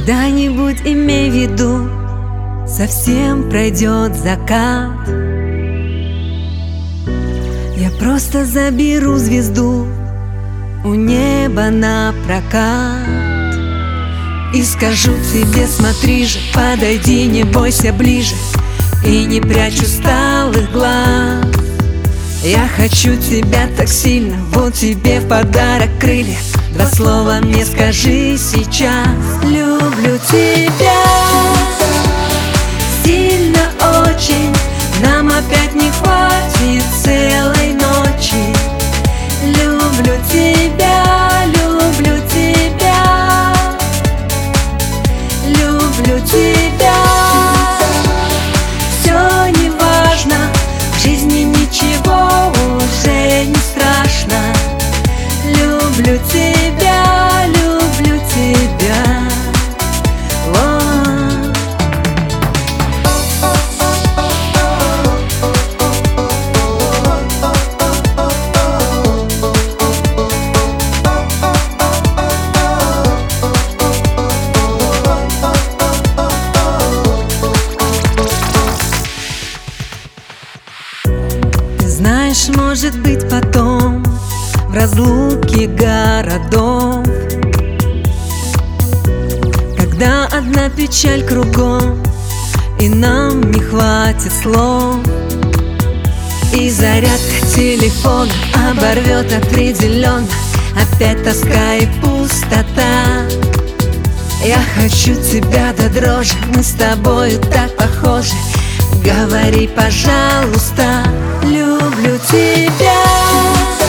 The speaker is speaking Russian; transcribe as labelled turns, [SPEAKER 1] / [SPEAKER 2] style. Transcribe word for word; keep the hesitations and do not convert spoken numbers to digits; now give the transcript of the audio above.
[SPEAKER 1] Когда-нибудь имей в виду, совсем пройдет закат. Я просто заберу звезду у неба на прокат и скажу тебе: смотри же, подойди, не бойся ближе, и не прячь усталых глаз. Я хочу тебя так сильно, вот тебе в подарок крылья. Два слова мне скажи сейчас: люблю тебя сильно очень, нам опять не хватит целой ночи. Люблю тебя, люблю тебя, люблю тебя. Все не важно, в жизни ничего уже не страшно. Люблю тебя, люблю тебя. Ты знаешь, может быть, потом в разлуке городов, когда одна печаль кругом, и нам не хватит слов, и зарядка телефона оборвет определенно опять тоска и пустота. Я хочу тебя до дрожи, мы с тобою так похожи. Говори, пожалуйста, люблю тебя.